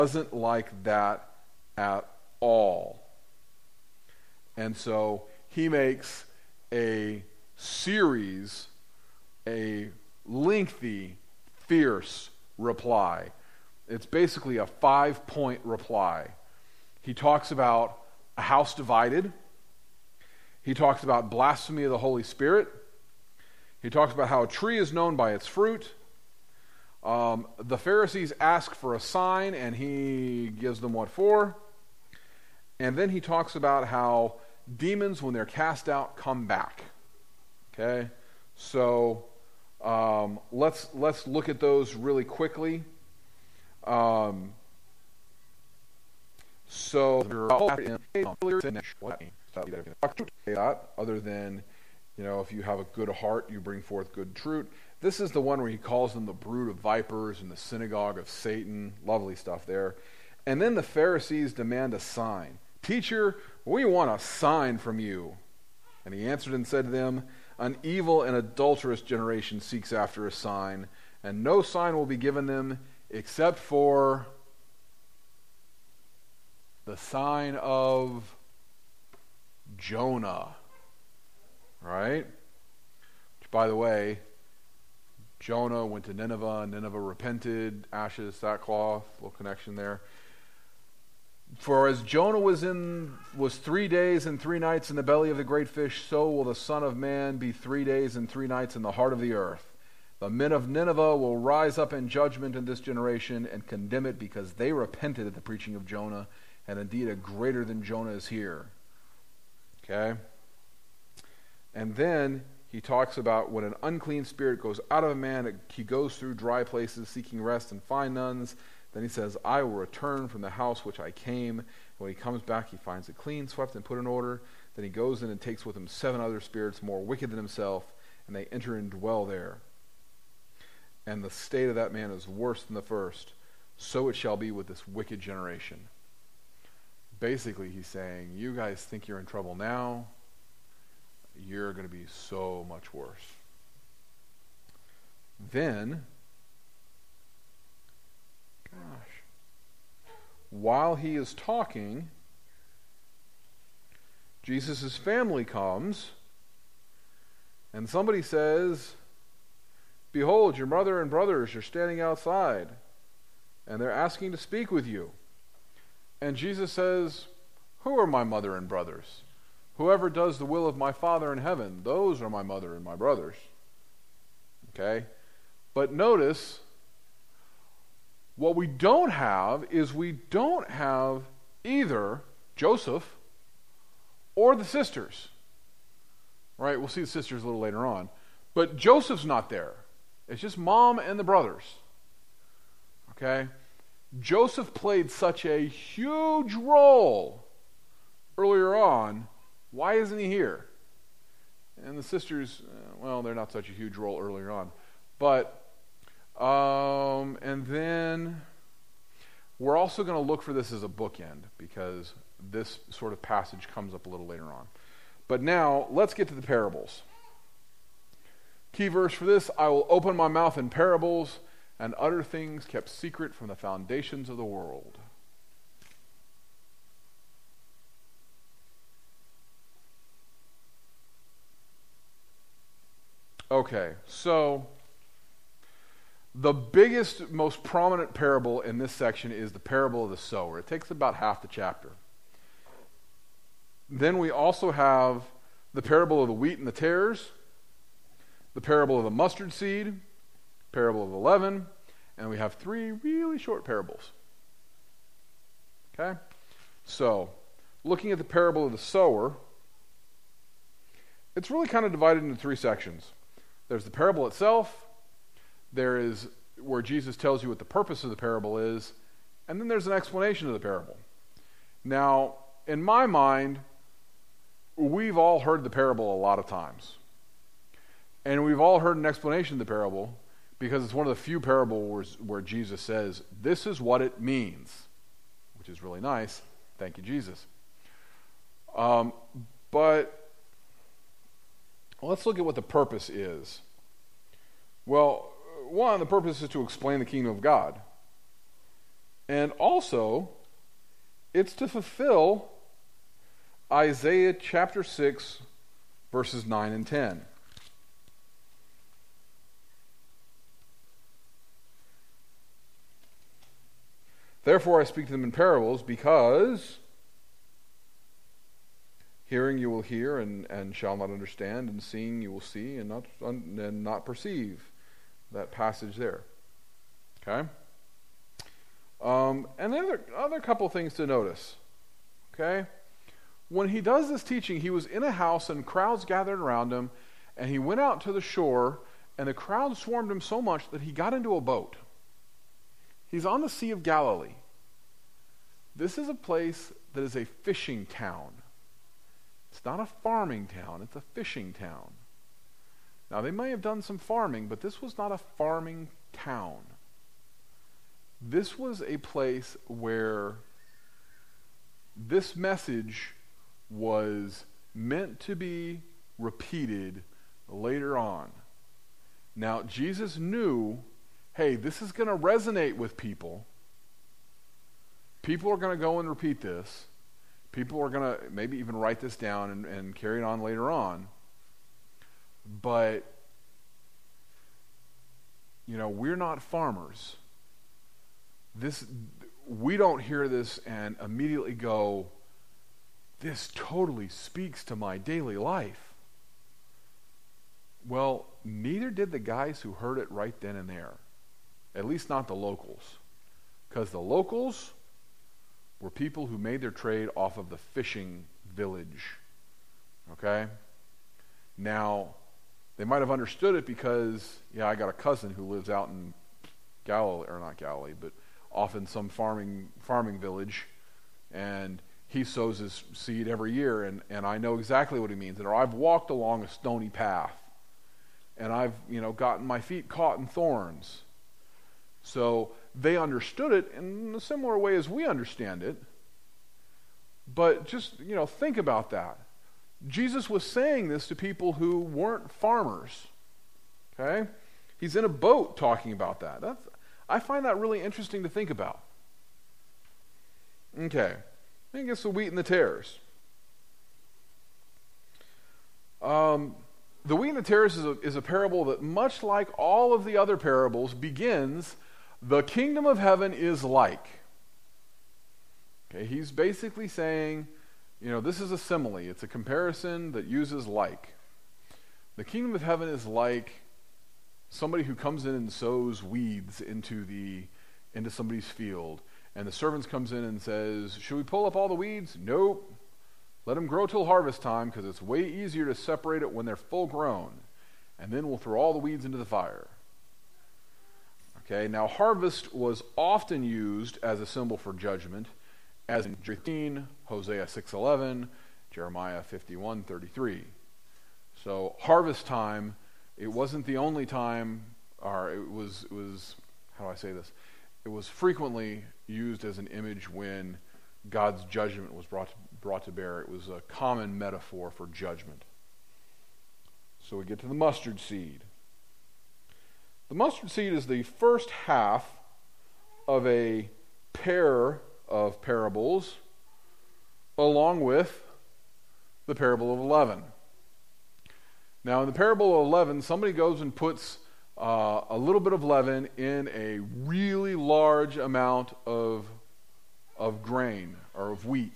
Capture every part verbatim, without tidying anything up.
wasn't like that at all. And so he makes a series, a lengthy, fierce reply. It's basically a five-point reply. He talks about a house divided. He talks about blasphemy of the Holy Spirit. He talks about how a tree is known by its fruit. Um, the Pharisees ask for a sign, and he gives them what for. And then he talks about how demons, when they're cast out, come back. Okay? So um, let's let's look at those really quickly. Um, so other than, you know, if you have a good heart, you bring forth good fruit. This is the one where he calls them the brood of vipers and the synagogue of Satan. Lovely stuff there. And then the Pharisees demand a sign. Teacher, we want a sign from you. And he answered and said to them, an evil and adulterous generation seeks after a sign, and no sign will be given them except for the sign of Jonah. Right? Which, by the way, Jonah went to Nineveh, Nineveh repented, ashes, sackcloth, little connection there. For as Jonah was in was three days and three nights in the belly of the great fish, so will the Son of Man be three days and three nights in the heart of the earth. The men of Nineveh will rise up in judgment in this generation and condemn it, because they repented at the preaching of Jonah, and indeed a greater than Jonah is here. Okay? And then he talks about when an unclean spirit goes out of a man, he goes through dry places seeking rest and find none. Then he says, I will return from the house which I came. And when he comes back, he finds it clean, swept, and put in order. Then he goes in and takes with him seven other spirits more wicked than himself, and they enter and dwell there. And the state of that man is worse than the first. So it shall be with this wicked generation. Basically, he's saying, you guys think you're in trouble now. You're going to be so much worse. Then, gosh, while he is talking, Jesus' family comes, and somebody says, behold, your mother and brothers are standing outside, and they're asking to speak with you. And Jesus says, who are my mother and brothers? Whoever does the will of my Father in heaven, those are my mother and my brothers. Okay? But notice, what we don't have is we don't have either Joseph or the sisters. Right? We'll see the sisters a little later on. But Joseph's not there. It's just mom and the brothers. Okay? Joseph played such a huge role earlier on. Why isn't he here? And the sisters, well, they're not such a huge role earlier on. But, um, and then we're also going to look for this as a bookend, because this sort of passage comes up a little later on. But now, let's get to the parables. Key verse for this, I will open my mouth in parables and utter things kept secret from the foundations of the world. Okay, so the biggest, most prominent parable in this section is the parable of the sower. It takes about half the chapter. Then we also have the parable of the wheat and the tares, the parable of the mustard seed, parable of the leaven, and we have three really short parables. Okay? So, looking at the parable of the sower, it's really kind of divided into three sections. There's the parable itself, there is where Jesus tells you what the purpose of the parable is, and then there's an explanation of the parable. Now, in my mind, we've all heard the parable a lot of times. And we've all heard an explanation of the parable, because it's one of the few parables where Jesus says, this is what it means, which is really nice. Thank you, Jesus. Um, but let's look at what the purpose is. Well, one, the purpose is to explain the kingdom of God. And also, it's to fulfill Isaiah chapter six, verses nine and ten. Therefore I speak to them in parables, because hearing you will hear and, and shall not understand, and seeing you will see and not un, and not perceive. That passage there. Okay? Um, and then other, other couple things to notice. Okay? When he does this teaching, he was in a house and crowds gathered around him, and he went out to the shore, and the crowd swarmed him so much that he got into a boat. He's on the Sea of Galilee. This is a place that is a fishing town. It's not a farming town, it's a fishing town. Now, they may have done some farming, but this was not a farming town. This was a place where this message was meant to be repeated later on. Now, Jesus knew, hey, this is going to resonate with people. People are going to go and repeat this. People are going to maybe even write this down and, and carry it on later on. But, you know, we're not farmers. This, we don't hear this and immediately go, this totally speaks to my daily life. Well, neither did the guys who heard it right then and there. At least not the locals. Because the locals were people who made their trade off of the fishing village. Okay? Now, they might have understood it because, yeah, I got a cousin who lives out in Galilee, or not Galilee, but off in some farming farming village, and he sows his seed every year, and, and I know exactly what he means. Or I've walked along a stony path, and I've, you know, gotten my feet caught in thorns. So they understood it in a similar way as we understand it. But just, you know, think about that. Jesus was saying this to people who weren't farmers. Okay? He's in a boat talking about that. That's, I find that really interesting to think about. Okay. I guess the wheat and the tares. Um, the wheat and the tares is a, is a parable that, much like all of the other parables, begins, the kingdom of heaven is like. Okay, he's basically saying, you know, this is a simile. It's a comparison that uses like. The kingdom of heaven is like somebody who comes in and sows weeds into the into somebody's field. And the servants comes in and says, should we pull up all the weeds? Nope. Let them grow till harvest time, because it's way easier to separate it when they're full grown. And then we'll throw all the weeds into the fire. Okay, now harvest was often used as a symbol for judgment, as in thirteen, Hosea six eleven, Jeremiah fifty-one thirty-three. So harvest time, it wasn't the only time, or it was, it was, how do I say this? It was frequently used as an image when God's judgment was brought to, brought to bear. It was a common metaphor for judgment. So we get to the mustard seed. The mustard seed is the first half of a pair of parables, along with the parable of leaven. Now, in the parable of leaven, somebody goes and puts uh, a little bit of leaven in a really large amount of, of grain or of wheat.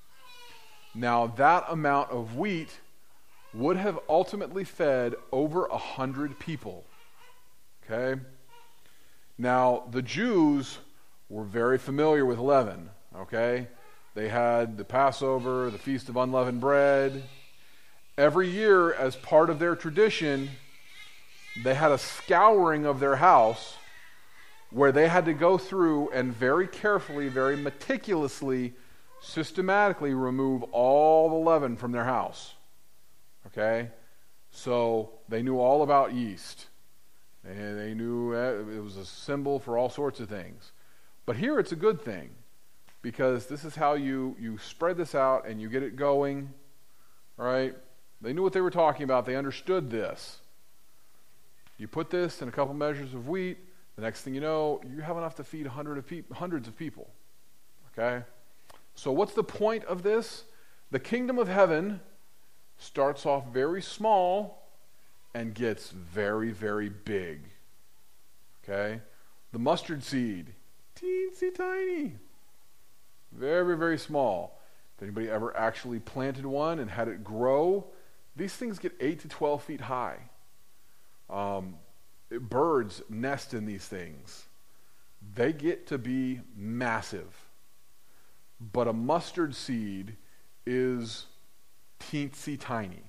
Now, that amount of wheat would have ultimately fed over a hundred people. Okay? Now, the Jews were very familiar with leaven. Okay? They had the Passover, the Feast of Unleavened Bread. Every year, as part of their tradition, they had a scouring of their house where they had to go through and very carefully, very meticulously, systematically remove all the leaven from their house. Okay? So they knew all about yeast. And they knew it was a symbol for all sorts of things. But here it's a good thing, because this is how you, you spread this out and you get it going. All right? They knew what they were talking about. They understood this. You put this in a couple measures of wheat, The next thing you know, you have enough to feed hundred of peop- hundreds of people. Okay? So what's the point of this? The kingdom of heaven starts off very small and gets very, very big. Okay? The mustard seed, teensy tiny. Very, very small. If anybody ever actually planted one and had it grow, these things get eight to twelve feet high. Um, it, birds nest in these things. They get to be massive. But a mustard seed is teensy tiny.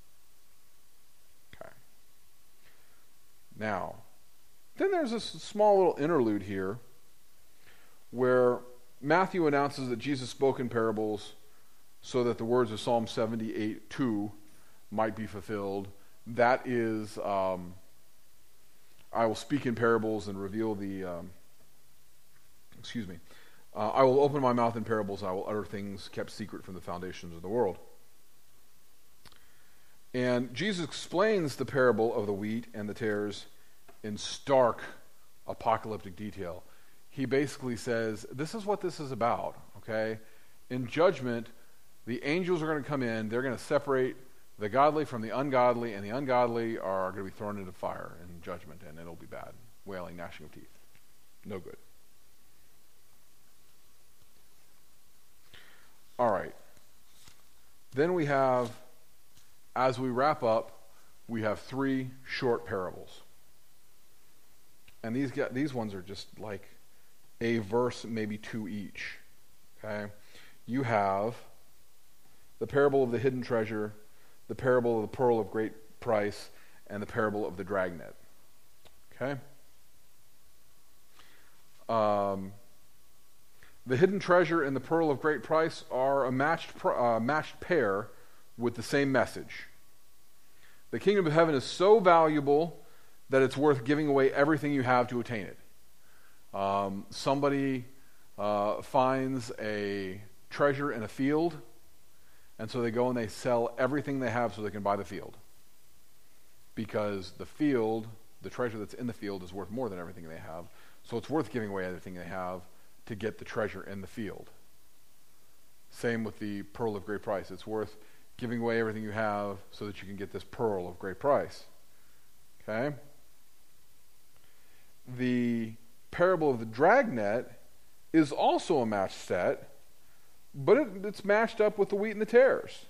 Okay. Now, then there's a small little interlude here where Matthew announces that Jesus spoke in parables so that the words of Psalm seventy-eight two might be fulfilled. That is, um, I will speak in parables and reveal the, um, excuse me, uh, I will open my mouth in parables, and I will utter things kept secret from the foundations of the world. And Jesus explains the parable of the wheat and the tares in stark apocalyptic detail. He basically says, this is what this is about, okay? In judgment, the angels are going to come in, they're going to separate the godly from the ungodly, and the ungodly are going to be thrown into fire in judgment, and it'll be bad. Wailing, gnashing of teeth. No good. All right. Then we have, as we wrap up, we have three short parables. And these get, these ones are just like a verse, maybe two each. Okay? You have the parable of the hidden treasure, the parable of the pearl of great price, and the parable of the dragnet. Okay? Um, the hidden treasure and the pearl of great price are a matched, uh, matched pair with the same message. The kingdom of heaven is so valuable that it's worth giving away everything you have to attain it. Um, somebody uh, finds a treasure in a field, and so they go and they sell everything they have so they can buy the field. Because the field, the treasure that's in the field, is worth more than everything they have. So it's worth giving away everything they have to get the treasure in the field. Same with the pearl of great price. It's worth giving away everything you have so that you can get this pearl of great price. Okay? The parable of the dragnet is also a matched set, but it, it's matched up with the wheat and the tares.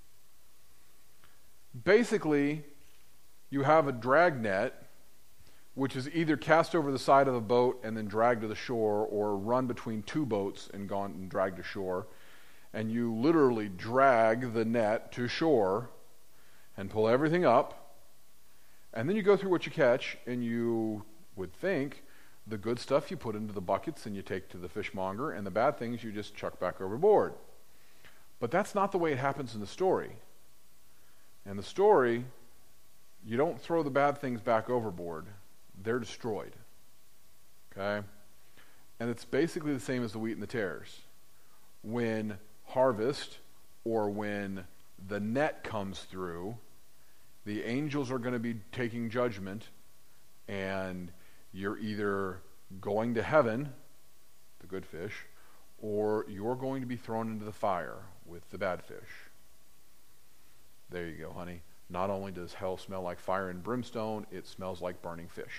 Basically, you have a dragnet, which is either cast over the side of a boat and then dragged to the shore, or run between two boats and gone and dragged to shore. And you literally drag the net to shore and pull everything up. And then you go through what you catch, and you would think the good stuff you put into the buckets and you take to the fishmonger, and the bad things you just chuck back overboard. But that's not the way it happens in the story. In the story, you don't throw the bad things back overboard. They're destroyed. Okay? And it's basically the same as the wheat and the tares. When harvest, or when the net comes through, the angels are going to be taking judgment, and you're either going to heaven, the good fish, or you're going to be thrown into the fire with the bad fish. There you go, honey. Not only does hell smell like fire and brimstone, it smells like burning fish.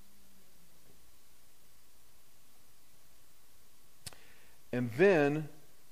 And then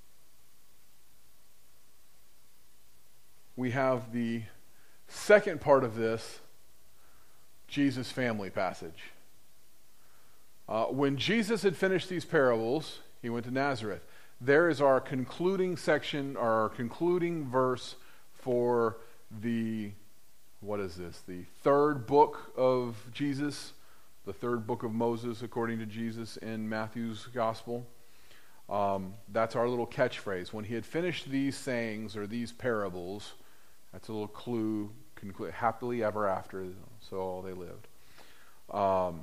we have the second part of this Jesus family passage. Uh, when Jesus had finished these parables, he went to Nazareth. There is our concluding section, our concluding verse for the, what is this, the third book of Jesus, the third book of Moses according to Jesus in Matthew's gospel. Um, that's our little catchphrase. When he had finished these sayings or these parables, that's a little clue, conclu- happily ever after, so they lived. Um,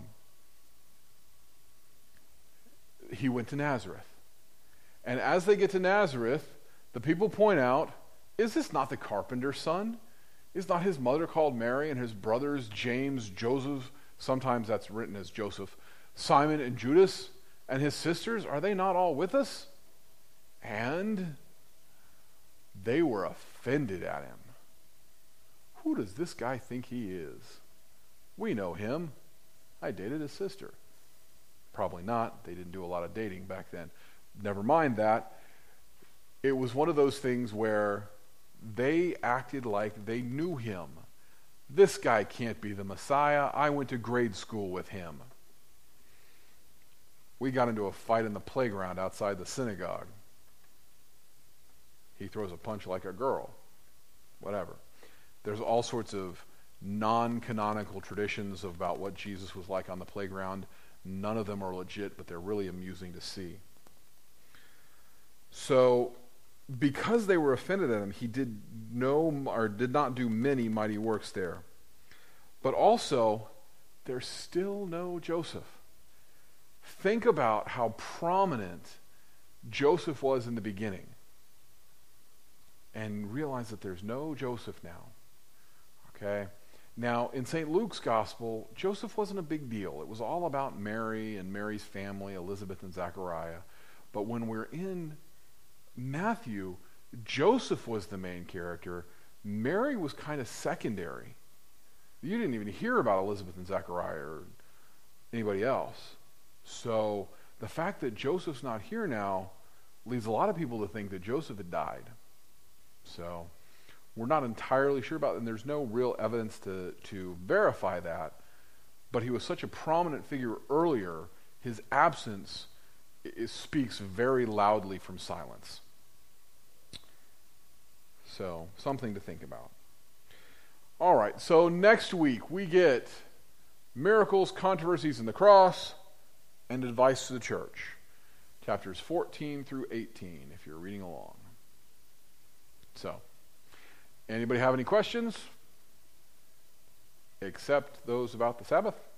he went to Nazareth. And as they get to Nazareth, the people point out, is this not the carpenter's son? Is not his mother called Mary, and his brothers James, Joseph? Sometimes that's written as Joseph. Simon and Judas and his sisters, are they not all with us? And they were offended at him. Who does this guy think he is? We know him. I dated his sister. Probably not. They didn't do a lot of dating back then. Never mind that. It was one of those things where they acted like they knew him. This guy can't be the Messiah. I went to grade school with him. We got into a fight in the playground outside the synagogue. He throws a punch like a girl. Whatever. There's all sorts of non-canonical traditions about what Jesus was like on the playground. None of them are legit, but they're really amusing to see. So, because they were offended at him, he did no or did not do many mighty works there. But also, there's still no Joseph. Think about how prominent Joseph was in the beginning, and realize that there's no Joseph now. Okay? Now, in Saint Luke's gospel, Joseph wasn't a big deal. It was all about Mary and Mary's family, Elizabeth and Zechariah. But when we're in Matthew, Joseph was the main character. Mary was kind of secondary. You didn't even hear about Elizabeth and Zechariah or anybody else. So the fact that Joseph's not here now leads a lot of people to think that Joseph had died. So we're not entirely sure about it, and there's no real evidence to, to verify that. But he was such a prominent figure earlier, his absence it speaks very loudly from silence. So, something to think about. All right, so next week we get miracles, controversies, and the cross, and advice to the church. Chapters fourteen through eighteen, if you're reading along. So, anybody have any questions? Except those about the Sabbath?